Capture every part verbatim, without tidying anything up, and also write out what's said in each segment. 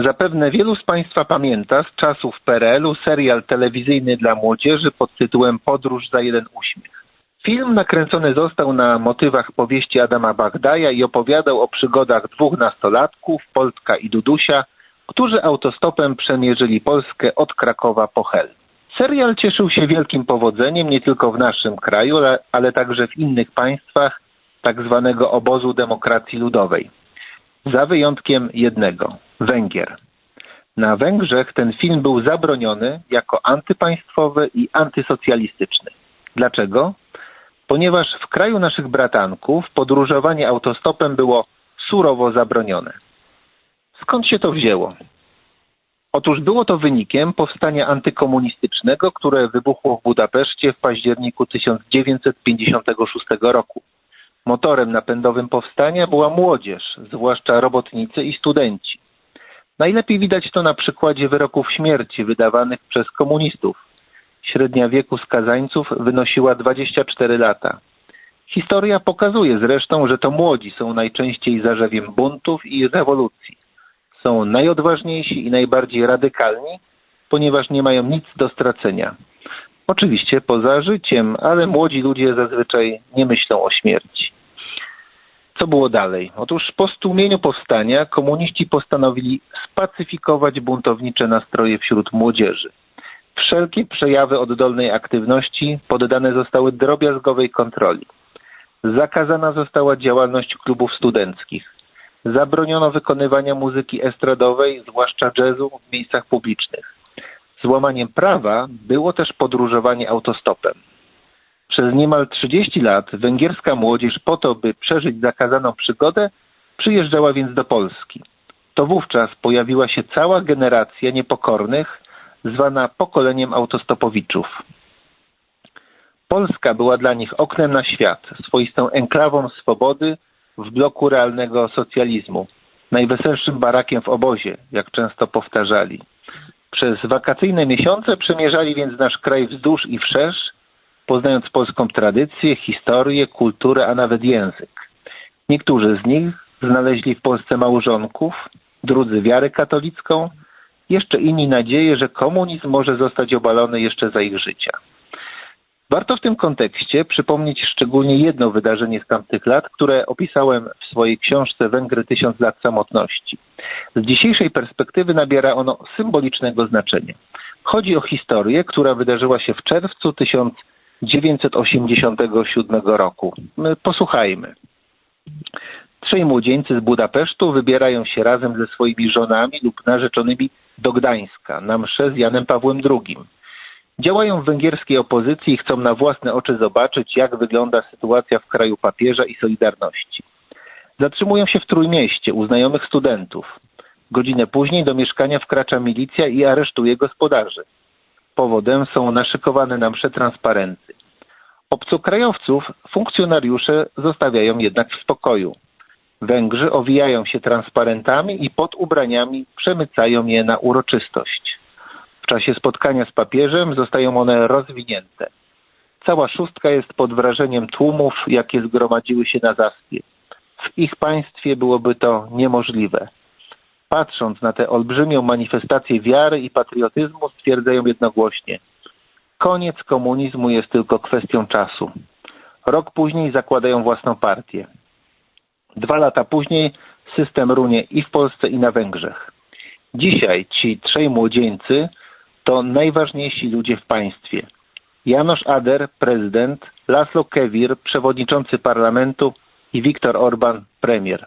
Zapewne wielu z Państwa pamięta z czasów P R L u serial telewizyjny dla młodzieży pod tytułem Podróż za jeden uśmiech. Film nakręcony został na motywach powieści Adama Bagdaja i opowiadał o przygodach dwóch nastolatków, Polka i Dudusia, którzy autostopem przemierzyli Polskę od Krakowa po Hel. Serial cieszył się wielkim powodzeniem nie tylko w naszym kraju, ale także w innych państwach tak zwanego obozu demokracji ludowej. Za wyjątkiem jednego – Węgier. Na Węgrzech ten film był zabroniony jako antypaństwowy i antysocjalistyczny. Dlaczego? Ponieważ w kraju naszych bratanków podróżowanie autostopem było surowo zabronione. Skąd się to wzięło? Otóż było to wynikiem powstania antykomunistycznego, które wybuchło w Budapeszcie w październiku tysiąc dziewięćset pięćdziesiątego szóstego roku. Motorem napędowym powstania była młodzież, zwłaszcza robotnicy i studenci. Najlepiej widać to na przykładzie wyroków śmierci wydawanych przez komunistów. Średnia wieku skazańców wynosiła dwadzieścia cztery lata. Historia pokazuje zresztą, że to młodzi są najczęściej zarzewiem buntów i rewolucji. Są najodważniejsi i najbardziej radykalni, ponieważ nie mają nic do stracenia. Oczywiście poza życiem, ale młodzi ludzie zazwyczaj nie myślą o śmierci. Co było dalej? Otóż po stłumieniu powstania komuniści postanowili spacyfikować buntownicze nastroje wśród młodzieży. Wszelkie przejawy oddolnej aktywności poddane zostały drobiazgowej kontroli. Zakazana została działalność klubów studenckich. Zabroniono wykonywania muzyki estradowej, zwłaszcza jazzu, w miejscach publicznych. Złamaniem prawa było też podróżowanie autostopem. Przez niemal trzydzieści lat węgierska młodzież po to, by przeżyć zakazaną przygodę, przyjeżdżała więc do Polski. To wówczas pojawiła się cała generacja niepokornych, zwana pokoleniem autostopowiczów. Polska była dla nich oknem na świat, swoistą enklawą swobody w bloku realnego socjalizmu, najweselszym barakiem w obozie, jak często powtarzali. Przez wakacyjne miesiące przemierzali więc nasz kraj wzdłuż i wszerz, poznając polską tradycję, historię, kulturę, a nawet język. Niektórzy z nich znaleźli w Polsce małżonków, drudzy wiarę katolicką, jeszcze inni nadzieję, że komunizm może zostać obalony jeszcze za ich życia. Warto w tym kontekście przypomnieć szczególnie jedno wydarzenie z tamtych lat, które opisałem w swojej książce Węgry tysiąc lat samotności. Z dzisiejszej perspektywy nabiera ono symbolicznego znaczenia. Chodzi o historię, która wydarzyła się w czerwcu tysiąc dziewięćset osiemdziesiątego siódmego roku. Posłuchajmy. Trzej młodzieńcy z Budapesztu wybierają się razem ze swoimi żonami lub narzeczonymi do Gdańska na mszę z Janem Pawłem drugim. Działają w węgierskiej opozycji i chcą na własne oczy zobaczyć, jak wygląda sytuacja w kraju papieża i Solidarności. Zatrzymują się w Trójmieście u znajomych studentów. Godzinę później do mieszkania wkracza milicja i aresztuje gospodarzy. Powodem są naszykowane na mszę transparenty. Obcokrajowców funkcjonariusze zostawiają jednak w spokoju. Węgrzy owijają się transparentami i pod ubraniami przemycają je na uroczystość. W czasie spotkania z papieżem zostają one rozwinięte. Cała szóstka jest pod wrażeniem tłumów, jakie zgromadziły się na zaspie. W ich państwie byłoby to niemożliwe. Patrząc na tę olbrzymią manifestację wiary i patriotyzmu, stwierdzają jednogłośnie: koniec komunizmu jest tylko kwestią czasu. Rok później zakładają własną partię. Dwa lata później system runie i w Polsce, i na Węgrzech. Dzisiaj ci trzej młodzieńcy to najważniejsi ludzie w państwie. János Ader, prezydent, Laszlo Kevir, przewodniczący parlamentu i Viktor Orban, premier.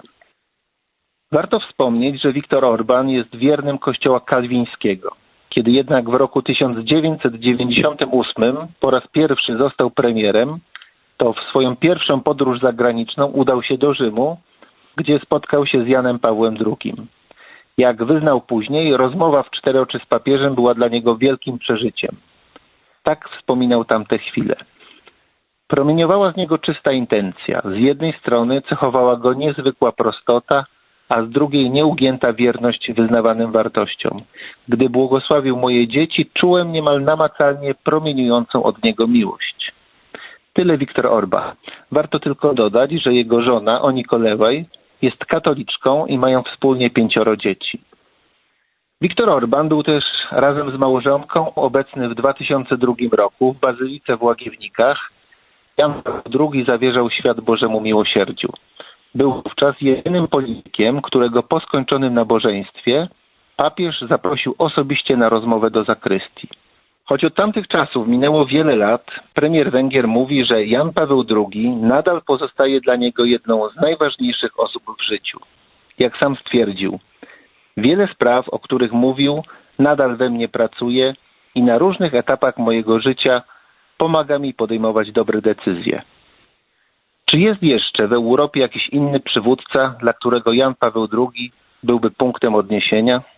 Warto wspomnieć, że Viktor Orban jest wiernym kościoła kalwińskiego. Kiedy jednak w roku tysiąc dziewięćset dziewięćdziesiątym ósmym po raz pierwszy został premierem, to w swoją pierwszą podróż zagraniczną udał się do Rzymu, gdzie spotkał się z Janem Pawłem drugim. Jak wyznał później, rozmowa w cztery oczy z papieżem była dla niego wielkim przeżyciem. Tak wspominał tamte chwile. Promieniowała z niego czysta intencja. Z jednej strony cechowała go niezwykła prostota, a z drugiej nieugięta wierność wyznawanym wartościom. Gdy błogosławił moje dzieci, czułem niemal namacalnie promieniującą od niego miłość. Tyle Viktor Orban. Warto tylko dodać, że jego żona, Oni Kolewaj, jest katoliczką i mają wspólnie pięcioro dzieci. Viktor Orban był też razem z małżonką obecny w dwa tysiące drugim roku w Bazylice w Łagiewnikach. Jan Paweł drugi zawierzał świat Bożemu miłosierdziu. Był wówczas jedynym politykiem, którego po skończonym nabożeństwie papież zaprosił osobiście na rozmowę do zakrystii. Choć od tamtych czasów minęło wiele lat, premier Węgier mówi, że Jan Paweł drugi nadal pozostaje dla niego jedną z najważniejszych osób w życiu. Jak sam stwierdził, wiele spraw, o których mówił, nadal we mnie pracuje i na różnych etapach mojego życia pomaga mi podejmować dobre decyzje. Czy jest jeszcze w Europie jakiś inny przywódca, dla którego Jan Paweł drugi byłby punktem odniesienia?